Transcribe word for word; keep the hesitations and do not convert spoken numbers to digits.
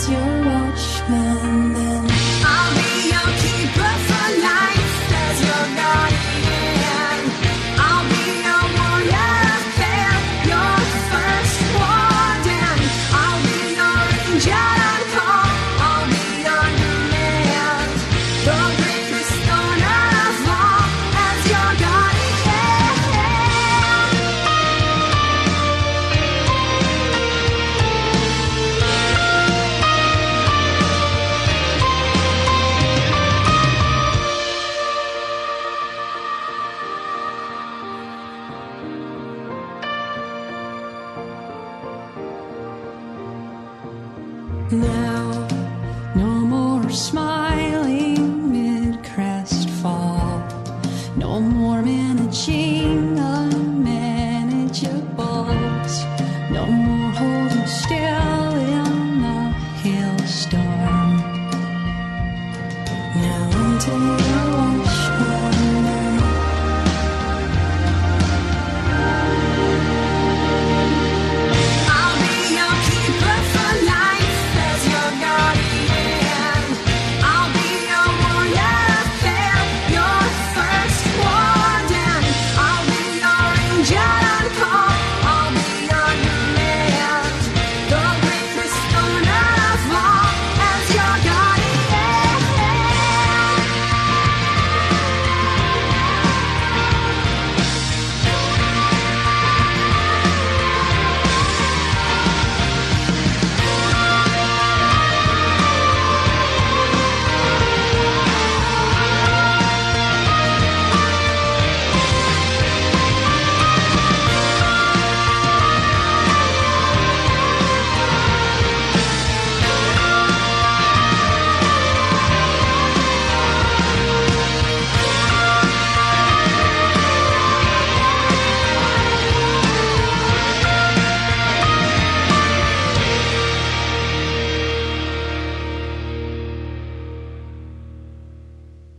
your watchman, and I'll be your keeper for life as your guardian. I'll be your warrior of care, your first warden. I'll be your angel on call. I'll be your command, the greatest honor of all as your guardian. Now, no more smiles.